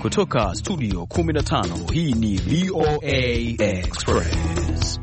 Kutoka studio 15, hii ni VOA Express.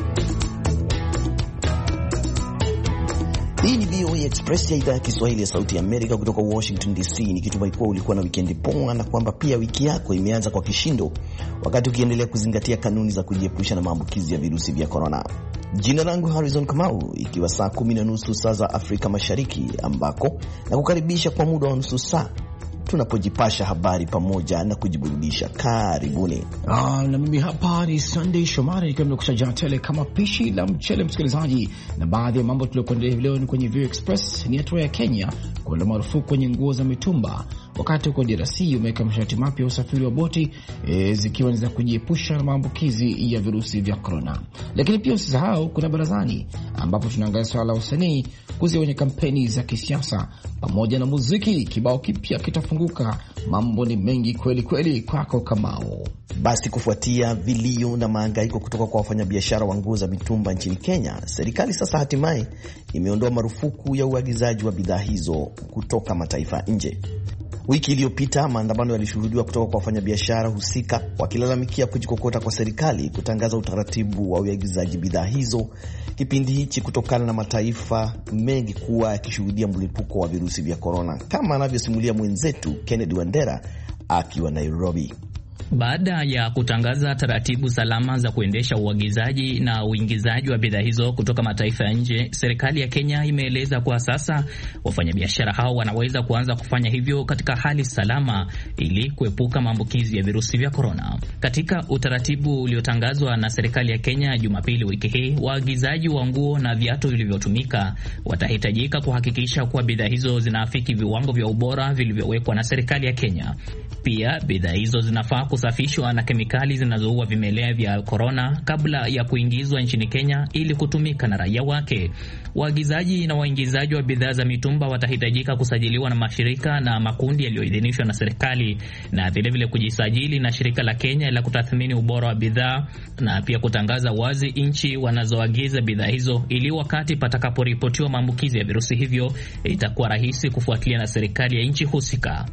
Hii ni VOA Express ya idhaa ya Kiswahili ya Sauti ya Amerika kutoka Washington DC. Nikitumai kuwa ulikuwa na wikendi poa na kwamba pia wiki yako imeanza kwa kishindo, wakati ukiendelea kuzingatia kanuni za kujiepusha na maambukizi ya virusi vya korona. Jina langu Harrison Kamau, ikiwa saa 10:30 saa za Afrika Mashariki, ambako na kukaribisha kwa muda wa nusu saa tunapojipasha habari pamoja na kujiburudisha. Karibuni. Na mimi hapa ni Sunday Shomari, nikiwa nimekusha tele kama pishi la mchele, msikilizaji. Na baadhi ya mambo tuliokuandalia leo ni kwenye VOA Express. Ni hatua ya Kenya kuondoa marufuku kwenye nguo za mitumba, wakati huko DRC umeweka masharti mapya ya usafiri wa boti zikiwa ni za kujiepusha na maambukizi ya virusi vya corona. Lakini pia usisahau kuna barazani, ambapo tunaangalia swala la usanii kuzi kwenye kampeni za kisiasa pamoja na muziki. Kibao kipya kitafunguka. Mambo ni mengi kweli kweli. Kwako Kamao. Basi kufuatia vilio na mahangaiko kutoka kwa wafanyabiashara wa nguo za mitumba nchini Kenya, serikali sasa hatimaye imeondoa marufuku ya uagizaji wa bidhaa hizo kutoka mataifa nje. Wiki iliyopita maandamano yalishuhudiwa kutoka kwa wafanyabiashara husika wakilalamikia kujikokota kwa serikali kutangaza utaratibu wa uagizaji bidhaa hizo kipindi hichi, kutokana na mataifa mengi kuwa yakishuhudia mlipuko wa virusi vya korona, kama anavyosimulia mwenzetu Kennedy Wandera akiwa Nairobi. Baada ya kutangaza taratibu salama za kuendesha uagizaji na uingizaji wa bidhaa hizo kutoka mataifa ya nje, serikali ya Kenya imeeleza kwa sasa wafanyabiashara hao wanaweza kuanza kufanya hivyo katika hali salama ili kuepuka maambukizi ya virusi vya korona. Katika utaratibu uliotangazwa na serikali ya Kenya Jumapili wiki hii, waagizaji wa nguo na viatu vilivyotumika watahitajika kuhakikisha kuwa bidhaa hizo zinaafiki viwango vya ubora vilivyowekwa na serikali ya Kenya. Pia bidhaa hizo zinafaa kusafishwa na kemikali zinazoua vimelea vya korona kabla ya kuingizwa nchini Kenya ili kutumika na raia wake. Waagizaji na waingizaji wa bidhaa za mitumba watahitajika kusajiliwa na mashirika na makundi yaliyoidhinishwa na serikali, na vilevile kujisajili na shirika la Kenya la kutathmini ubora wa bidhaa, na pia kutangaza wazi nchi wanazoagiza bidhaa hizo, ili wakati patakaporipotiwa maambukizi ya virusi hivyo itakuwa rahisi kufuatilia na serikali ya nchi husika.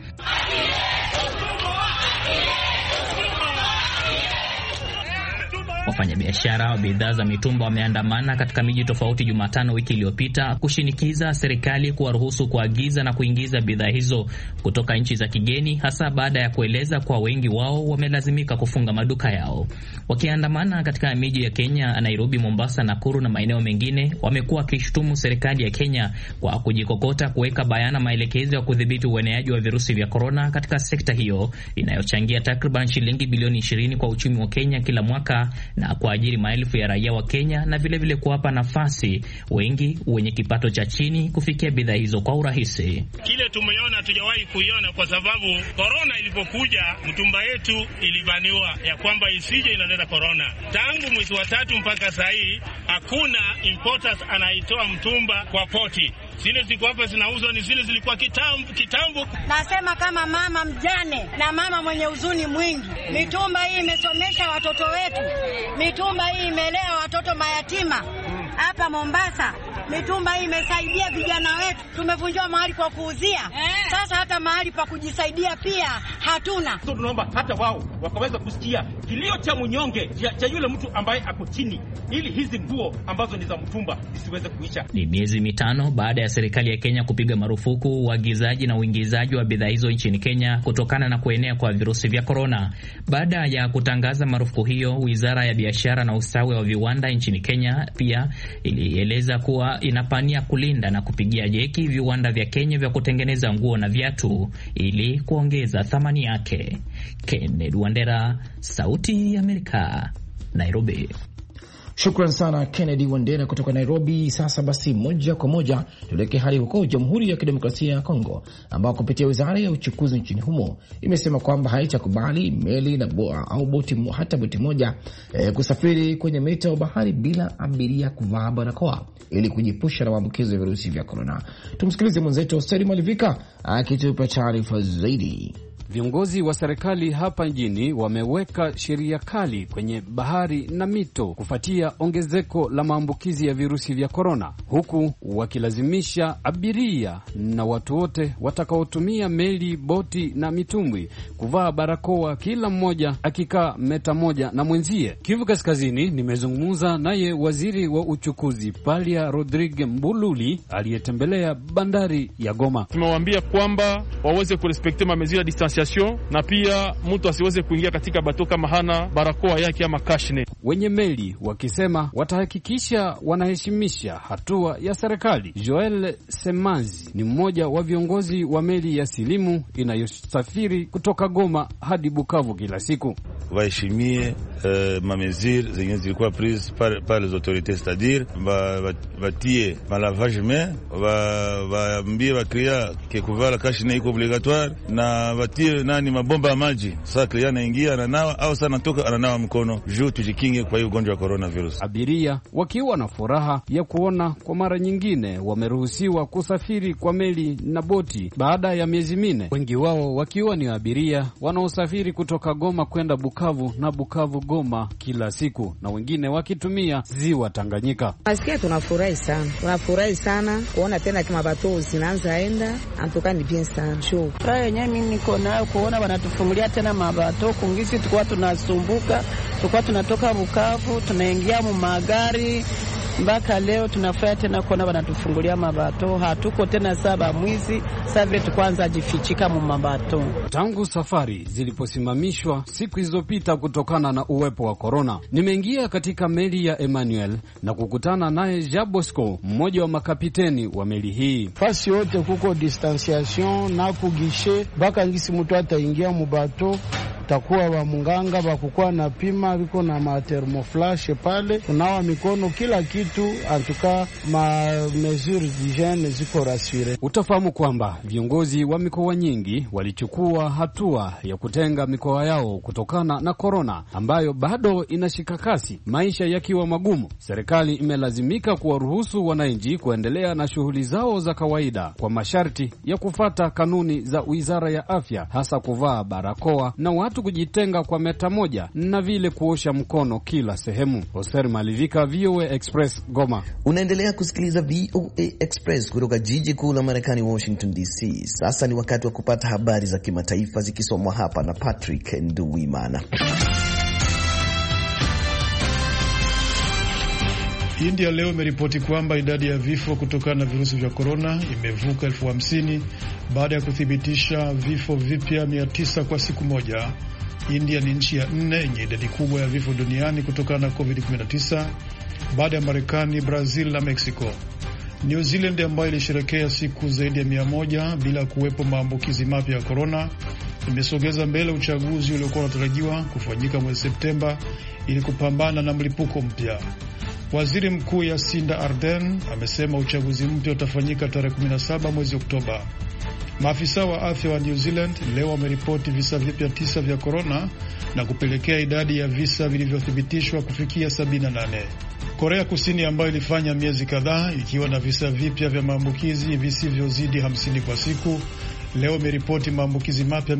Wafanyabiashara wa bidhaa za mitumba wameandamana katika miji tofauti Jumatano wiki iliyopita kushinikiza serikali kuwaruhusu kuagiza na kuingiza bidhaa hizo kutoka nchi za kigeni, hasa baada ya kueleza kwa wengi wao wamelazimika kufunga maduka yao. Wakiandamana katika miji ya Kenya, Nairobi, Mombasa, Nakuru na maeneo mengine, wamekuwa wakishutumu serikali ya Kenya kwa kujikokota kuweka bayana maelekezo ya kudhibiti ueneaji wa virusi vya korona katika sekta hiyo inayochangia takriban shilingi bilioni 20 kwa uchumi wa Kenya kila mwaka, na kuajiri maelfu ya raia wa Kenya, na vilevile kuwapa nafasi wengi wenye kipato cha chini kufikia bidhaa hizo kwa urahisi. Kile tumeona hatujawahi kuiona, kwa sababu korona ilipokuja mtumba yetu ilibaniwa ya kwamba isije inaleta korona. Tangu mwezi wa 3 mpaka saa hii hakuna importers anaitoa mtumba kwa poti. Zile ziko hapa zinauzwa ni zile zilikuwa kitambo. Nasema kama mama mjane na mama mwenye huzuni mwingi, mitumba hii imesomesha watoto wetu. Mitumba hii imelea watoto mayatima hapa Mombasa. Mitumba hii imesaidia vijana wetu. Tumevunjwa mahali pa kuuzia. Sasa hata mahali pa kujisaidia pia hatuna. So tunaomba hata wao wakaweza kusikia kilio cha mnyonge cha yule mtu ambaye ako chini, ili hizi nguo ambazo ni za mtumba zisiweze kuisha. Ni miezi mitano baada ya serikali ya Kenya kupiga marufuku uagizaji na uingizaji wa bidhaa hizo nchini Kenya kutokana na kuenea kwa virusi vya korona. Baada ya kutangaza marufuku hiyo, Wizara ya Biashara na Ustawi wa Viwanda nchini Kenya pia ilieleza kuwa inapania kulinda na kupigia jeki viwanda vya Kenya vya kutengeneza nguo na viatu ili kuongeza thamani yake. Kennedy Wandera, Sauti ya Amerika, Nairobi. Shukran sana Kennedy Wandera kutoka Nairobi. Sasa basi moja kwa moja tuelekee hadi huko Jamhuri ya Kidemokrasia ya Kongo, ambao kupitia Wizara ya Uchukuzi nchini humo imesema kwamba haitakubali meli na au boti moja kusafiri kwenye mito ya bahari bila abiria kuvaa barakoa ili kujiepusha na maambukizo ya virusi vya korona. Tumsikilize mwenzetu Osteri Malivika akitupa taarifa zaidi. Viongozi wa serikali hapa nchini wameweka sheria kali kwenye bahari na mito kufuatia ongezeko la maambukizi ya virusi vya korona, huku wakilazimisha abiria na watu wote watakaotumia meli, boti na mitumbwi kuvaa barakoa, kila mmoja akikaa meta moja na mwenzie. Kivu Kaskazini nimezungumza naye waziri wa uchukuzi Palia Rodrigue Mbululi aliyetembelea bandari ya Goma. Tumewaambia kwamba waweze kurespekte mamezira ya distanciation na pia mtu asiweze kuingia katika bato kama hana barakoa yake ama kashne. Wenye meli wakisema watahakikisha wanaheshimisha hatua ya serikali. Joel Semanzi ni mmoja wa viongozi wa meli ya Silimu inayosafiri kutoka Goma hadi Bukavu kila siku. Waheshimie mamezir zenye zilikuwa prise par les autorités, c'est-à-dire batie malavage main, waambie wakria ke kuvala kashine iko obligatoire, na batie mabomba ya maji. Sasa klia anaingia ananawa au sana toka ananawa mkono juu tujikinge kwa hiyo ugonjwa wa coronavirus. Abiria wakiwa na furaha ya kuona kwa mara nyingine wameruhusiwa kusafiri kwa meli na boti baada ya miezi minne, wengi wao wakiwa ni abiria wanaosafiri kutoka Goma kwenda Bukavu na Bukavu Goma kila siku, na wengine wakitumia ziwa Tanganyika. Asikia tunafurahi sana kuona tena kama bato zinaanza enda, antoka ni bien sana. Show furaha yenyewe mimi niko nayo kuona wanatufungulia tena mabato kungisi, tukua tunasumbuka, tukua tunatoka Bukavu tunaingia mu magari. Mpaka leo tunafurahi tena kuona wanatufungulia mabato, hatuko tena saba mwizi sasa vile tukwanza jifichika mu mabato. Tangu safari ziliposimamishwa siku zilizopita kutokana na uwepo wa korona, nimeingia katika meli ya Emmanuel na kukutana naye Jabosco, mmoja wa makapiteni wa meli hii. Fasi yote kuko distanciation na kugishe baka ngisi mtu ataingia mu bato takuwa wa munganga bakukua na pima biko na mathermoflash pale, kunawa mikono, kila kitu, antuka ma mesure d'hygiene ziko rasure. Utafahamu kwamba viongozi wa mikoa nyingi walichukua hatua ya kutenga mikoa yao kutokana na korona ambayo bado inashika kasi, maisha yakiwa magumu. Serikali imelazimika kuwaruhusu wananchi kuendelea na shughuli zao za kawaida kwa masharti ya kufata kanuni za Wizara ya Afya, hasa kuvaa barakoa na watu kujitenga kwa meta moja na vile kuosha mkono kila sehemu. Hoser Malivika, VOA Express, Goma. Unaendelea kusikiliza VOA Express kutoka jiji kuu la Marekani, Washington DC. Sasa ni wakati wa kupata habari za kimataifa zikisomwa hapa na Patrick Nduwimana. India leo imeripoti kwamba idadi ya vifo kutokana na virusi vya korona imevuka 50,000 baada ya kuthibitisha vifo vipya 900 kwa siku moja. India ni nchi ya 4 yenye idadi kubwa ya vifo duniani kutokana na COVID-19 baada ya Marekani, Brazil na Mexico. New Zealand ambayo ilisherekea siku zaidi ya 100 bila kuwepo maambukizi mapya ya korona imesogeza mbele uchaguzi uliokuwa unatarajiwa kufanyika mwezi Septemba ili kupambana na mlipuko mpya. Waziri Mkuu Jacinda Ardern amesema uchaguzi mpya utafanyika tarehe 17 mwezi Oktoba. Maafisa wa afya wa New Zealand leo wameripoti visa vipya 9 vya korona na kupelekea idadi ya visa vilivyothibitishwa kufikia 78. Korea Kusini ambayo ilifanya miezi kadhaa ikiwa na visa vipya vya maambukizi visivyozidi 50 kwa siku, leo imeripoti maambukizi mapya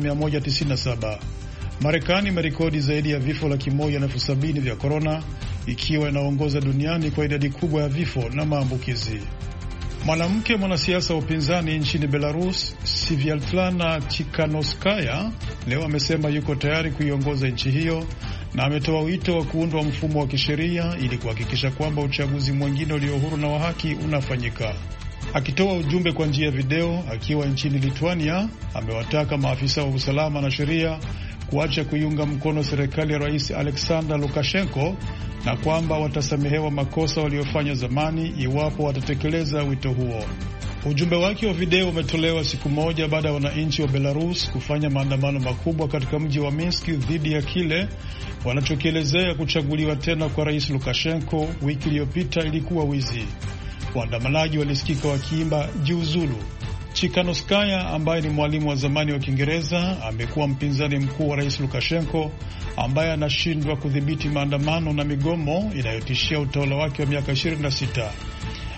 197. Marekani imerekodi zaidi ya vifo 170,000 vya korona, ikiwa inaongoza duniani kwa idadi kubwa ya vifo na maambukizi. Mwanamke mwanasiasa wa upinzani nchini Belarus, Sviatlana Tikhanovskaya, leo amesema yuko tayari kuiongoza nchi hiyo na ametoa wito wa kuundwa mfumo wa kisheria ili kuhakikisha kwamba uchaguzi mwingine ulio huru na wa haki unafanyika. Akitoa ujumbe kwa njia ya video akiwa nchini Lithuania, amewataka maafisa wa usalama na sheria kuacha kuiunga mkono serikali ya Rais Alexander Lukashenko na kwamba watasamehewa makosa waliofanya zamani iwapo watatekeleza wito huo. Ujumbe wake wa video umetolewa siku moja baada ya wananchi wa Belarus kufanya maandamano makubwa katika mji wa Minsk dhidi ya kile wanachokielezea kuchaguliwa tena kwa Rais Lukashenko wiki iliyopita ilikuwa wizi. Waandamanaji walisikika wakiimba jiuzulu. Tikhanovskaya ambaye ni mwalimu wa zamani wa Kiingereza amekuwa mpinzani mkuu wa Rais Lukashenko ambaye anashindwa kudhibiti maandamano na migomo inayotishia utawala wake wa miaka 26.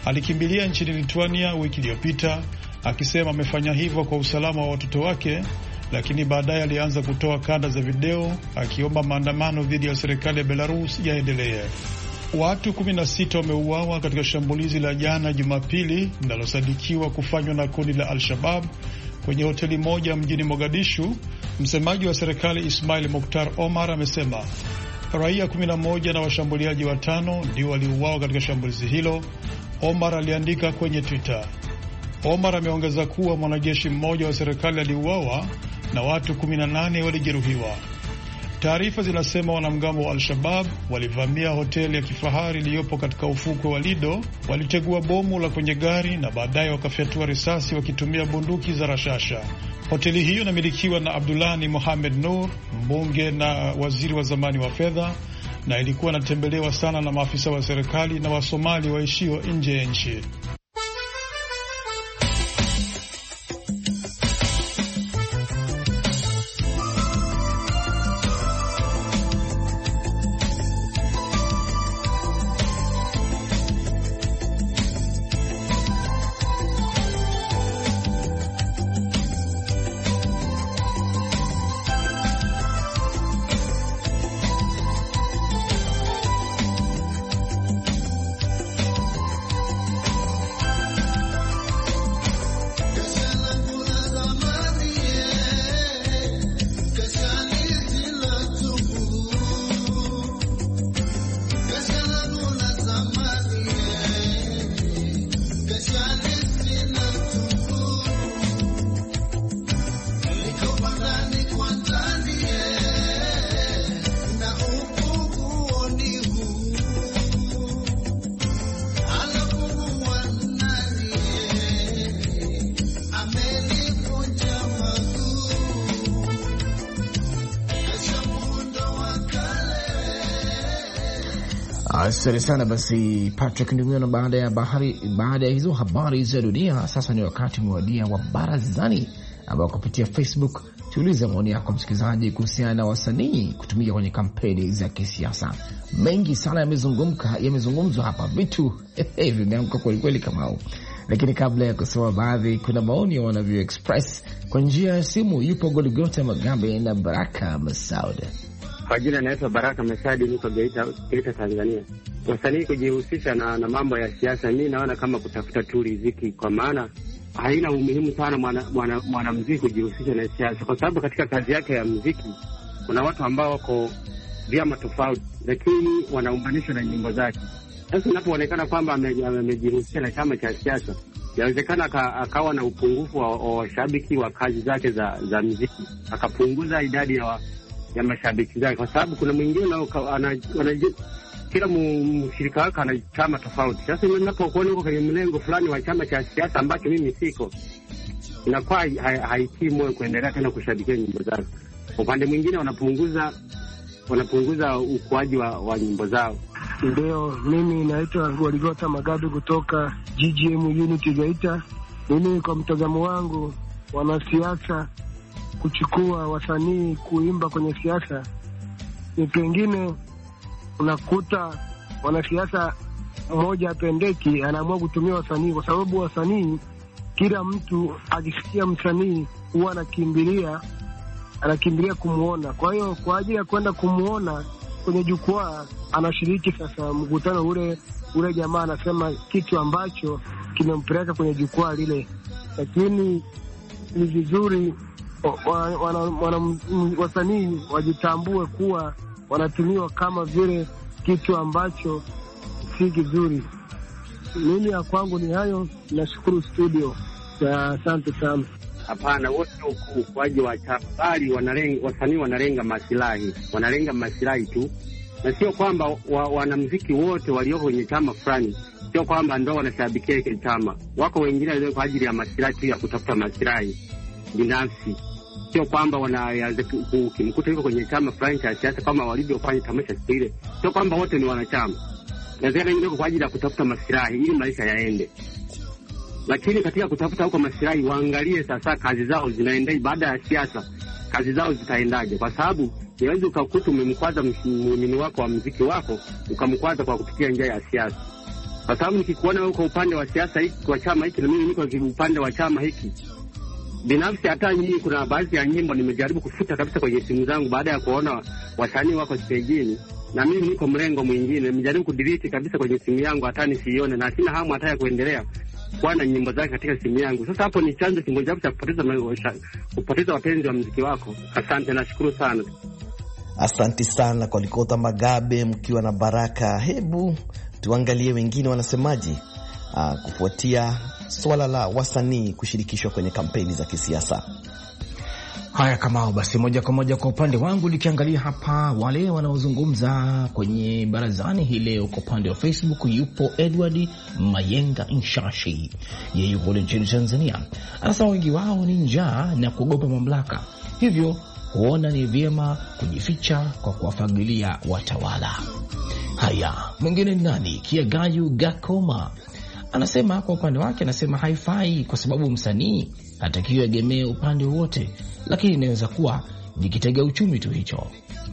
Alikimbilia nchini Lithuania wiki iliyopita akisema amefanya hivyo kwa usalama wa watoto wake, lakini baadaye alianza kutoa kanda za video akiomba maandamano dhidi ya serikali ya Belarus yaendelee. Watu 16 wameuawa katika shambulizi la jana Jumapili linalosadikiwa kufanywa na kundi la Al-Shabaab kwenye hoteli moja mjini Mogadishu. Msemaji wa serikali Ismail Mukhtar Omar amesema raia 11 na washambuliaji 5 ndio waliuawa katika shambulizi hilo. Omar aliandika kwenye Twitter. Omar ameongeza kuwa mwanajeshi mmoja wa serikali aliuawa na watu 18 walijeruhiwa. Taarifa zinasema wanamgambo wa Al-Shabaab walivamia hoteli ya kifahari iliyopo katika ufukwe wa Lido, walitegua bomu la kwenye gari na baadaye wakafyatua risasi wakitumia bunduki za rashasha. Hoteli hiyo inamilikiwa na Abdullani Mohamed Nur, mbunge na waziri wa zamani wa fedha, na ilikuwa inatembelewa sana na maafisa wa serikali na Wasomali waishio nje ya nchi. Asante sana basi Patrick Ndung'ano. Baada ya hizo habari za dunia, sasa ni wakati mwadia wa barazani, ambao kupitia Facebook tuuliza maoni yako msikilizaji kuhusiana na wasanii kutumika kwenye kampeni za kisiasa. Mengi sana yamezungumzwa hapa, vitu vimeanguka kweli kweli kama. Lakini kabla ya kusoma baadhi, kuna maoni ya Wanaview Express kwa njia ya simu. Yupo Goligota Magabe na Baraka Masaud. Kwa jina naitwa Baraka Masadi, niko Geita, Tanzania. Wasanii kujihusisha na mambo ya siasa, mimi naona kama kutafuta tu riziki, kwa maana haina umuhimu sana mwanamuziki kujihusisha na siasa, kwa sababu katika kazi yake ya muziki kuna watu ambao wako vyama tofauti, lakini wanaunganishwa na nyimbo zake. Sasa inapoonekana kwamba amejihusisha na chama cha siasa, yawezekana akawa na upungufu wa washabiki wa kazi zake za muziki, akapunguza idadi ya mashabiki zake, kwa sababu kuna mwingine kila mshirika wake ana chama tofauti. Sasa ninapokuona huko kwenye mlengo fulani wa chama cha siasa ambacho mimi siko, inakuwa haitii moyo kuendelea tena kushabikia nyimbo zake. Upande mwingine wanapunguza ukuaji wa nyimbo zao. Ndio, mimi naitwa Goligota Magabe kutoka GGM Unity Geita. Mimi kwa mtazamo wangu, wanasiasa kuchukua wasanii kuimba kwenye siasa, ni pengine unakuta wanasiasa mmoja apendeki, anaamua kutumia wasanii, kwa sababu wasanii, kila mtu akisikia msanii huwa anakimbilia kumuona. Kwa hiyo kwa ajili ya kwenda kumuona kwenye jukwaa, anashiriki sasa mkutano ule jamaa anasema kitu ambacho kimempeleka kwenye jukwaa lile. Lakini ni vizuri wasanii wajitambue kuwa wanatumiwa kama vile kitu ambacho si kizuri. Mimi ya kwangu ni hayo, nashukuru studio. Asante sana. Hapana, wote ukuaji wa habari wasanii wanalenga maslahi tu, na sio kwamba wanamuziki wote walioko kwenye chama fulani, sio kwamba ndio wanashabikia kile chama. Wako wengine wale kwa ajili ya maslahi tu, ya kutafuta maslahi binafsi, sio kwamba ukimkuta yuko kwenye chama fulani cha siasa kama walivyofanya tamasha ile, sio kwamba wote ni wanachama. Lazima wengine kwa ajili ya kutafuta maslahi ili maisha yaende. Lakini katika kutafuta huko maslahi, waangalie sasa kazi zao zinaendaje baada ya siasa, kazi zao zitaendaje, kwa sababu inaweza ukakuta umemkwaza muumini wako wa muziki wako, ukamkwaza kwa kupitia njia ya siasa. kwa sababu nikikuona wewe kwa upande wa siasa hiki kwa chama hiki na mimi niko upande wa chama hiki. Binafsi hata nyinyi kuna baadhi ya nyimbo nimejaribu kufuta kabisa kwenye simu zangu baada ya kuona wasanii wako stage na mimi niko mrengo mwingine, nimejaribu kudelete kabisa kwenye simu yangu hata nisione, na sina hamu hata ya kuendelea kuona nyimbo zake katika simu yangu. Sasa hapo ni chanzo kimoja cha kupoteza wapenzi wa muziki wako. Asante, nashukuru sana. Asante sana kwa Likota Magabe mkiwa na Baraka. Hebu tuangalie wengine wanasemaje kufuatia swala la wasanii kushirikishwa kwenye kampeni za kisiasa. Haya Kamau, basi moja kwa moja kwa upande wangu nikiangalia hapa wale wanaozungumza kwenye barazani hii leo. Kwa upande wa Facebook yupo Edward Mayenga Inshashi, yeye yupo nchini Tanzania. Anasema wengi wao ni njaa na kuogopa mamlaka, hivyo huona ni vyema kujificha kwa kuwafagilia watawala. Haya, mwingine ni nani? Kiagayu Gakoma anasema kwa upande wake, anasema haifai kwa sababu msanii hatakiwi egemee upande wote, lakini inaweza kuwa ni kitega uchumi tu hicho.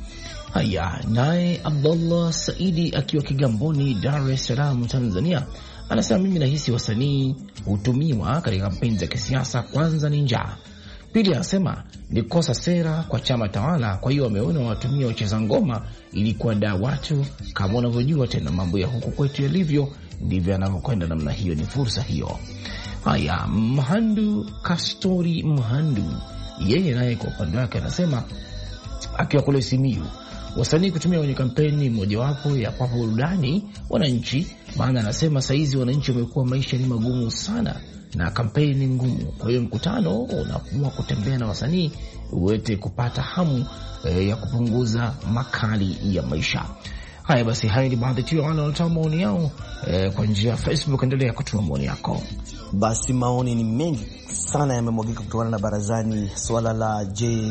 Haya, naye Abdullah Saidi akiwa Kigamboni, Dar es Salaam, Tanzania, anasema mimi nahisi wasanii hutumiwa katika kampeni za kisiasa. Kwanza ni njaa, pili anasema ni kosa sera kwa chama tawala, kwa hiyo wameona watumia wacheza ngoma ili kuandaa watu. Kama unavyojua tena mambo ya huku kwetu yalivyo, ndivyo anavyokwenda namna hiyo, ni fursa hiyo. Haya, Mhandu Kastori Mhandu, yeye naye kwa upande wake anasema akiwa kule Simiyu, wasanii kutumia kwenye kampeni mojawapo ya kwa burudani wananchi, maana anasema saizi wananchi wamekuwa maisha ni magumu sana na kampeni ni ngumu, kwa hiyo mkutano unaamua kutembea na wasanii uweze kupata hamu ya kupunguza makali ya maisha. Haya basi, hayo ni baadhi tu ya wale wanatoa maoni yao kwa njia ya Facebook. Endelea kutuma maoni yako. Basi maoni ni mengi sana yamemwagika kutokana na barazani. Swala la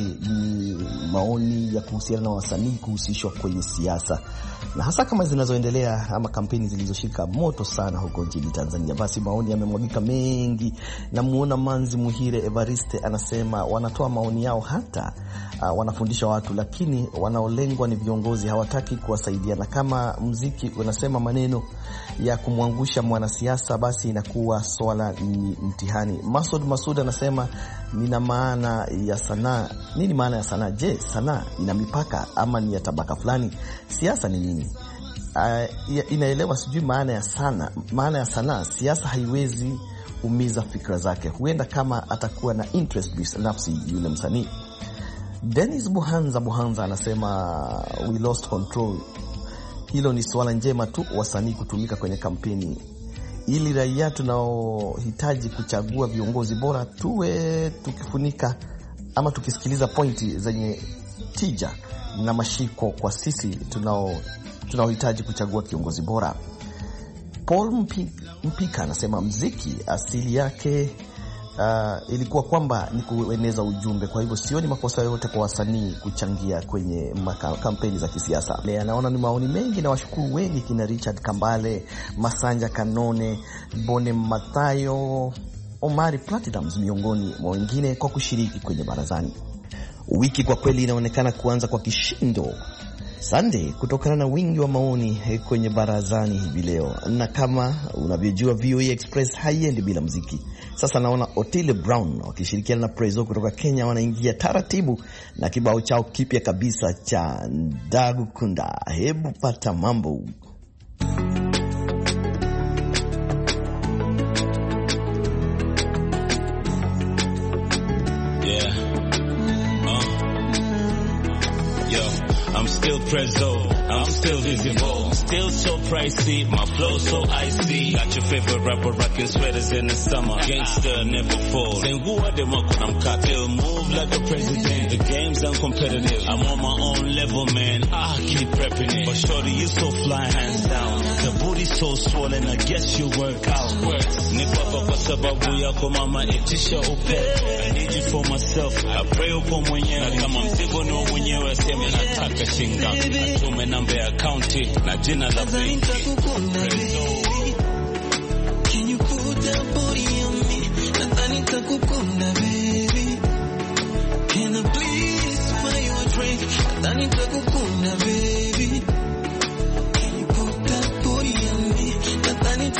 ni maoni ya kuhusiana na wasanii kuhusishwa kwenye siasa, na hasa kama zinazoendelea ama kampeni zilizoshika moto sana huko nchini Tanzania. Basi maoni yamemwagika mengi. Na muona Manzi Muhire Evariste anasema wanatoa maoni yao hata wanafundisha watu, lakini wanaolengwa ni viongozi, hawataki kuwasaidia. Na kama muziki unasema maneno ya kumwangusha mwanasiasa, basi inakuwa swala ni mtihani. Masud anasema nina maana ya sanaa. Nini maana ya sanaa? Je, sanaa ina mipaka ama ni ya tabaka fulani? Siasa ni nini? Inaelewa sijui maana ya sana. Maana ya sanaa, siasa haiwezi umiza fikra zake. Huenda kama atakuwa na interest binafsi yule msanii. Dennis Buhanza anasema we lost control. Hilo ni swala njema tu wasanii kutumika kwenye kampeni, ili raia tunaohitaji kuchagua viongozi bora tuwe tukifunika ama tukisikiliza pointi zenye tija na mashiko kwa sisi tunaohitaji kuchagua kiongozi bora. Paul Mpika anasema mziki asili yake ilikuwa kwamba ni kueneza ujumbe, kwa hivyo sioni makosa yote kwa wasanii kuchangia kwenye kampeni za kisiasa. Naona ni maoni mengi na washukuru wengi, kina Richard Kambale, Masanja Kanone, Bone Mathayo, Omari Platinums miongoni mwa wengine kwa kushiriki kwenye barazani. Wiki kwa kweli inaonekana kuanza kwa kishindo Sunday kutokana na wingi wa maoni kwenye barazani hivi leo. Na kama unavyojua VOA Express haiendi bila muziki. Sasa naona Otile Brown wakishirikiana na Prezo kutoka Kenya wanaingia taratibu na kibao chao kipya kabisa cha Ndagukunda. Hebu pata mambo. I'm still Prezzo, I'm still visible, still so pricey, my flow so icy. Got your favorite rapper rocking sweaters in the summer, gangster never fall. Then who are them up when I'm caught? Still move like the president, the game's uncompetitive. I'm on my own level, man, I keep prepping it. But shorty, you so fly, hands down. The booty's so swollen, I guess you work out. Nipa kwa sababu yako mama, itisha upe. I need you for myself, I pray upo mwenyewe. Na kama mzigo ni mwenyewe, sema nataka shinga. Atume namba ya county na jina la benki. Can you put that booty on me? Nadhani nitakukunda baby. Can I please buy you a drink? Nadhani nitakukunda baby. Can you put that booty on me? Nadhani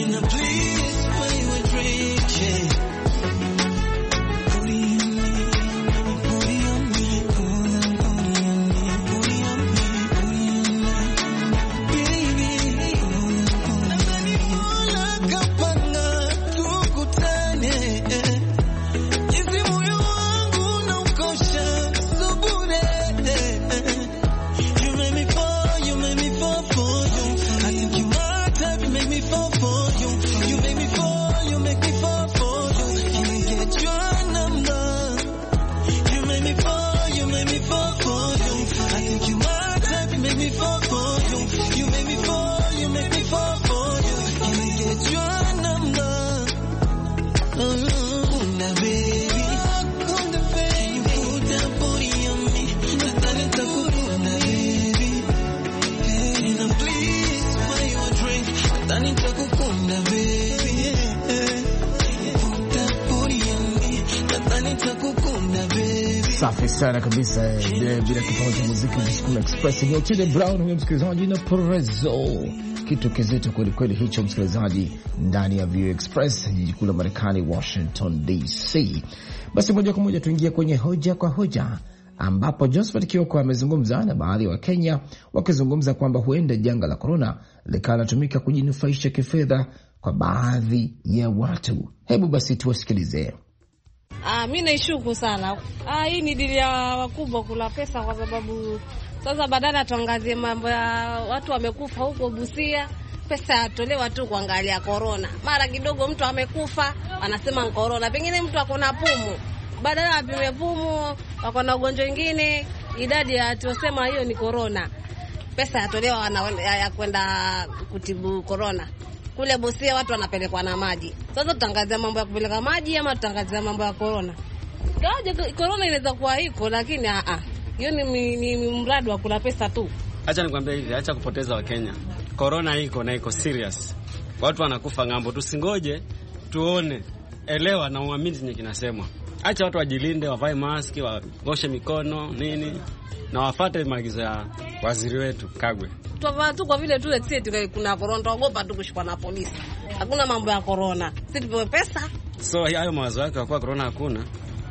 Safi sana kabisa, bila kipao cha muziki Msukuma Express ni Otile Brown huyo msikilizaji na Prezo. Kitu kizito kweli kweli hicho msikilizaji, ndani ya VOA Express, jiji kuu la Marekani, Washington DC. Basi moja kwa moja tuingie kwenye hoja kwa hoja, ambapo Josephat Kioko amezungumza na baadhi ya Wakenya wakizungumza kwamba huenda janga la corona likawa linatumika kujinufaisha kifedha kwa baadhi ya watu. Hebu basi tuwasikilize. Mimi naishuku sana. Hii ni dili ya wakubwa kula pesa, kwa sababu sasa badala tuangazie mambo ya watu wamekufa huko Busia, pesa yatolewa tu kuangalia corona. Mara kidogo mtu amekufa, anasema ni corona. Pengine mtu akona pumu, badala apime pumu, akona ugonjwa mwingine, idadi ya tusema hiyo ni corona. Pesa yatolewa ya kwenda kutibu corona. Kule Busia watu wanapelekwa na maji. Sasa tutangazia mambo ya kupeleka maji ama tutangazia mambo ya corona? Gaje corona inaweza kuwa iko, lakini hiyo ni mradi wa kula pesa tu. Acha nikwambie hivi, acha kupoteza Wakenya. Corona iko na iko serious. Watu wanakufa ngambo, tusingoje tuone. Elewa na uamini nini kinasemwa. Acha watu wajilinde, wavae maski, waoshe mikono, nini, na wafuate maagizo ya waziri wetu Kagwe. Tuwa tu kwa vile tu eti kuna corona, tuogopa tu kushikwa na polisi. Hakuna mambo ya corona. Sisi tupewe pesa. So hayo mawazo yake kwa corona hakuna.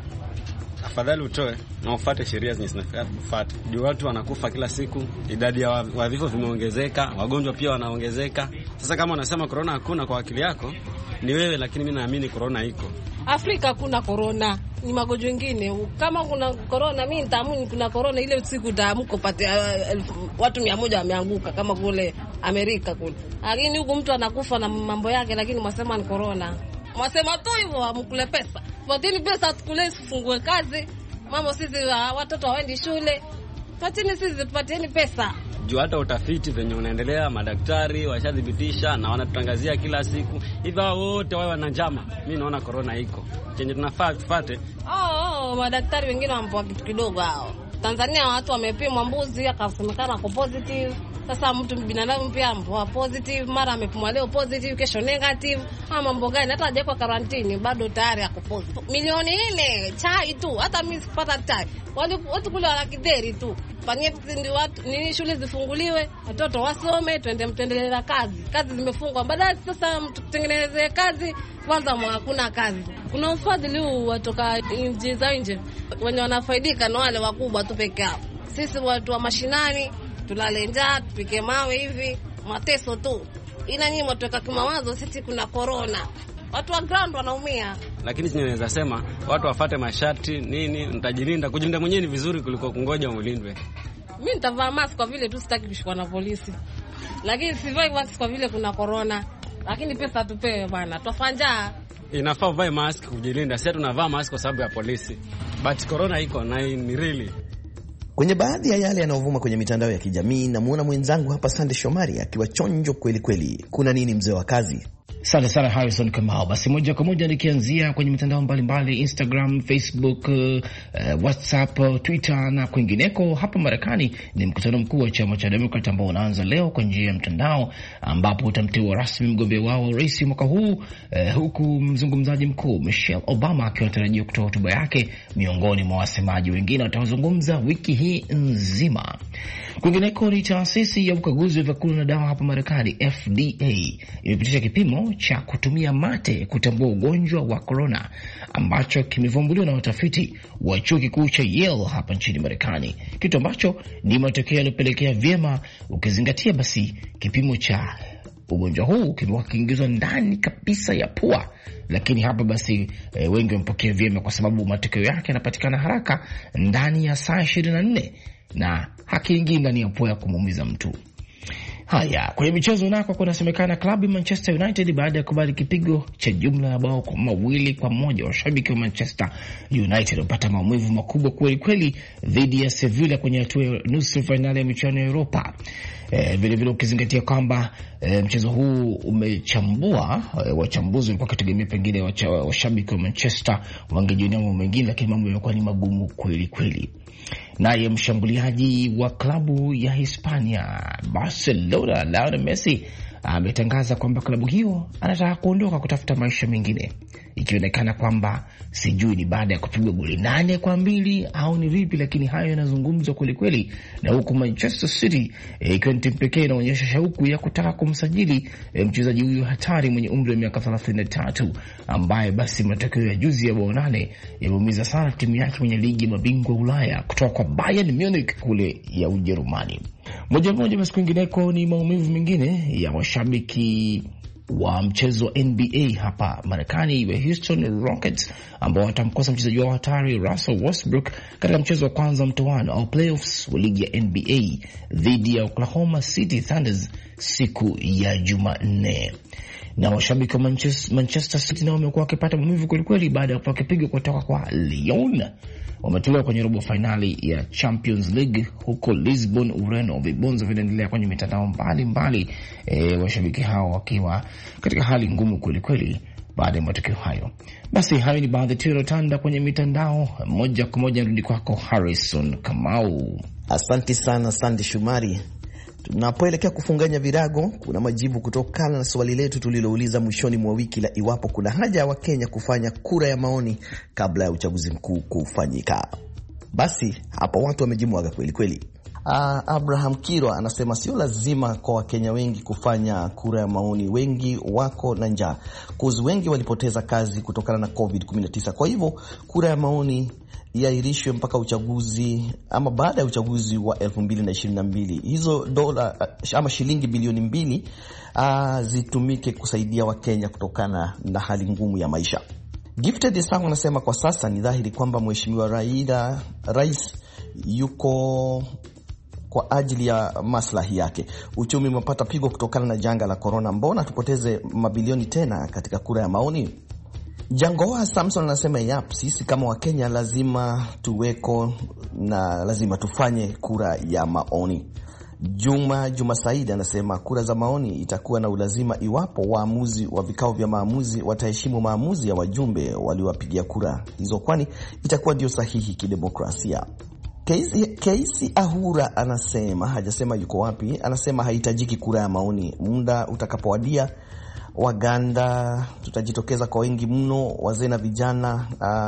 Afadhali utoe na ufuate sheria zinazofaa kufuata. Juu watu wanakufa kila siku, idadi ya wa vifo vimeongezeka, wagonjwa pia wanaongezeka. Sasa kama unasema corona hakuna kwa akili yako, ni wewe, lakini mimi naamini corona iko. Afrika kuna corona, ni magonjwa mengine. Kama kuna corona, mimi nitaamini kuna corona ile siku taamko pate watu 100 wameanguka kama kule Amerika kule. Lakini huko mtu anakufa na mambo yake, lakini mwasema ni corona. Mwasema tu hivyo amkule pesa. Patini pesa tukule sifungue kazi. Mama sisi watoto waendi shule. Patini sisi patieni pesa. Juu hata utafiti venye unaendelea, madaktari washadhibitisha na wanatutangazia kila siku. Hivyo wote wao wana njama. Mimi naona corona iko. Chenye tunafaa tufuate. Madaktari wengine wampoa kitu kidogo hao. Tanzania watu wamepimwa mbuzi akasemekana kwa positive. Sasa mtu binadamu pia ampoa positive, mara amepimwa leo positive, kesho negative. Mambo gani? Hata hajakuwa karantini bado tayari yako positive. Milioni 4 chai tu, hata mimi sipata chai. Watu kule wanakideri tu. Fanyeni ndio watu nini, shule zifunguliwe, watoto wasome, tuendelee na kazi. Kazi zimefungwa. Baadaye sasa tutengeneze kazi, kwanza hakuna kazi. Kuna ufadhili watoka nje za nje. Wenye wanafaidika na wale wakubwa tu peke yao. Sisi watu wa mashinani tulale njaa, tupike mawe hivi, mateso tu. Ina nyinyi mtoka kimawazo, sisi kuna corona. Watu wa ground wanaumia. Lakini ninaweza sema watu wafuate masharti nini, nitajilinda. Kujilinda mwenyewe ni vizuri kuliko kungoja ulindwe. Mimi nitavaa mask kwa vile tu sitaki kushikwa na polisi. Lakini sivai mask kwa vile kuna corona. Lakini pesa tupewe bwana. Twafanja. Inafaa uvae mask kujilinda. Sisi tunavaa mask kwa sababu ya polisi. But corona iko na ni really. Kwenye baadhi ya yale yanayovuma kwenye mitandao ya kijamii, namuona mwenzangu hapa Sande Shomari akiwa chonjo kweli kweli. Kuna nini mzee wa kazi? Asante sana Harrison Kamau. Basi moja kwa moja nikianzia kwenye mitandao mbalimbali, Instagram, Facebook, WhatsApp, Twitter na kwingineko. Hapa Marekani ni mkutano mkuu wa chama cha Democrat ambao unaanza leo kwa njia ya mtandao, ambapo utamteua rasmi mgombea wao rais mwaka huu, huku mzungumzaji mkuu Michelle Obama akiwa kutoa hotuba yake miongoni mwa wasemaji wengine watazungumza wiki hii nzima. Kwingineko ni taasisi ya ukaguzi wa vyakula na dawa hapa Marekani, FDA, imepitisha kipimo cha kutumia mate kutambua ugonjwa wa corona ambacho kimevumbuliwa na watafiti wa chuo kikuu cha Yale hapa nchini Marekani, kitu ambacho ni matokeo yaliyopelekea vyema, ukizingatia basi kipimo cha ugonjwa huu kimekuwa kiingizwa ndani kabisa ya pua, lakini hapa basi wengi wamepokea vyema kwa sababu matokeo yake yanapatikana haraka ndani ya saa 24 na hakiingii ndani ya pua ya kumuumiza mtu. Haya, kwenye michezo nako kunasemekana klabu ya Manchester United baada ya kubali kipigo cha jumla ya bao 2-1, washabiki wa Manchester United wapata maumivu makubwa kweli kweli dhidi ya Sevilla kwenye hatua ya nusu finali ya michuano ya Europa. Vile vile ukizingatia kwamba mchezo huu umechambua, wachambuzi walikuwa wakitegemea pengine washabiki wa Manchester wangejionea mambo mengine, lakini mambo yamekuwa ni magumu kweli kweli. Naye mshambuliaji wa klabu ya Hispania Barcelona Lionel Messi ametangaza kwamba klabu hiyo anataka kuondoka kutafuta maisha mengine, ikionekana kwamba sijui ni baada ya kupigwa goli 8-2 au ni vipi, lakini hayo yanazungumzwa kweli kweli. Na huko Manchester City ikiwa ni timu pekee inaonyesha shauku ya kutaka kumsajili mchezaji huyu hatari mwenye umri wa miaka 33, ambaye basi matokeo ya juzi ya bao 8 yameumiza sana timu yake kwenye ligi ya mabingwa Ulaya kutoka kwa Bayern Munich kule ya Ujerumani. Moja basi kwingineko ni maumivu mengine ya washabiki wa mchezo wa NBA hapa Marekani wa Houston Rockets ambao watamkosa mchezaji wao hatari Russell Westbrook katika mchezo wa kwanza mtoano au playoffs wa ligi ya NBA dhidi ya Oklahoma City Thunders siku ya Jumanne. Na washabiki wa Manchester City nao wamekuwa wakipata maumivu kweli baada ya kupigwa kutoka kwa Lyon. Wametolewa kwenye robo finali ya Champions League huko Lisbon, Ureno. Vibonzo vinaendelea kwenye mitandao mbalimbali, washabiki hao wakiwa katika hali ngumu kweli baada ya matokeo hayo. Basi hayo ni baadhi tu yaliyotanda kwenye mitandao. Moja kwa moja narudi kwako Harrison Kamau. Asante sana Sandy Shumari. Tunapoelekea kufunganya virago, kuna majibu kutokana na swali letu tulilouliza mwishoni mwa wiki la iwapo kuna haja ya Wakenya kufanya kura ya maoni kabla ya uchaguzi mkuu kufanyika. Basi hapo watu wamejimwaga kweli kweli. Abraham Kiro anasema sio lazima kwa Wakenya wengi kufanya kura ya maoni, wengi wako na njaa. Kuzi wengi walipoteza kazi kutokana na COVID-19. Kwa hivyo kura ya maoni iahirishwe mpaka uchaguzi ama baada ya uchaguzi wa 2022. Hizo dola ama shilingi bilioni 2 zitumike kusaidia Wakenya kutokana na hali ngumu ya maisha. Gifted Sang anasema kwa sasa ni dhahiri kwamba Mheshimiwa Rais yuko kwa ajili ya maslahi yake. Uchumi umepata pigo kutokana na janga la corona, mbona tupoteze mabilioni tena katika kura ya maoni? Jangoa Samson anasema sisi kama Wakenya lazima tuweko na lazima tufanye kura ya maoni. Juma Said anasema kura za maoni itakuwa na ulazima iwapo waamuzi wa vikao vya maamuzi wataheshimu maamuzi ya wajumbe waliowapigia kura hizo, kwani itakuwa ndio sahihi kidemokrasia. Keisi Ahura anasema, hajasema yuko wapi, anasema haitajiki kura ya maoni. Muda utakapowadia Waganda tutajitokeza kwa wengi mno, wazee na vijana,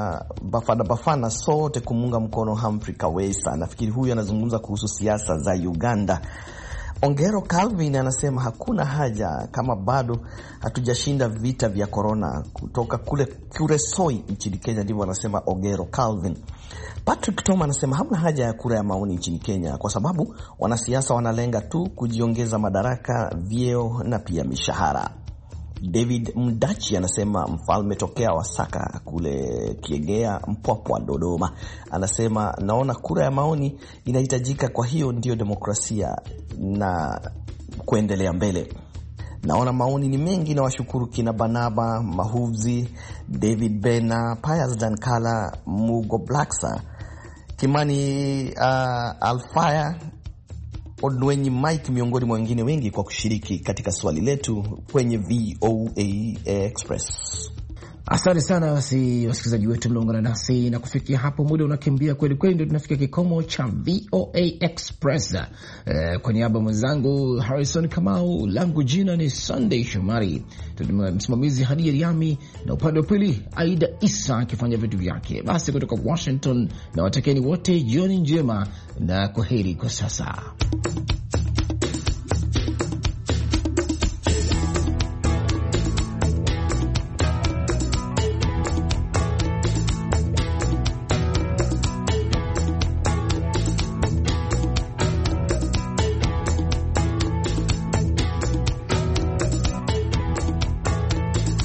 bafana sote kumunga mkono Humphrey Kawesa. Nafikiri huyu anazungumza kuhusu siasa za Uganda. Ongero Calvin anasema hakuna haja kama bado hatujashinda vita vya corona, kutoka kule Kuresoi nchini Kenya, ndivyo anasema Ongero Calvin. Patrick Tom anasema hamna haja ya kura ya maoni nchini Kenya kwa sababu wanasiasa wanalenga tu kujiongeza madaraka, vyeo na pia mishahara. David Mdachi anasema mfalme tokea Wasaka kule Kiegea, Mpwapwa, Dodoma, anasema naona kura ya maoni inahitajika, kwa hiyo ndio demokrasia na kuendelea mbele. Naona maoni ni mengi na washukuru kina Banaba Mahuvzi, David Bena, Pius Dankala, Mugo Blacksa, Kimani Alfaya, Odwenyi Mike, miongoni mwa wengine wengi kwa kushiriki katika swali letu kwenye VOA Express. Asante sana basi wasikilizaji wetu mliungana nasi, na kufikia hapo muda unakimbia kweli kweli, ndio tunafika kikomo cha VOA Express. Kwa niaba mwenzangu Harrison Kamau, langu jina ni Sunday Shomari, msimamizi Hadia Riami na upande wa pili Aida Isa akifanya vitu vyake. Basi kutoka Washington na watakeni wote jioni njema na kwaheri kwa sasa.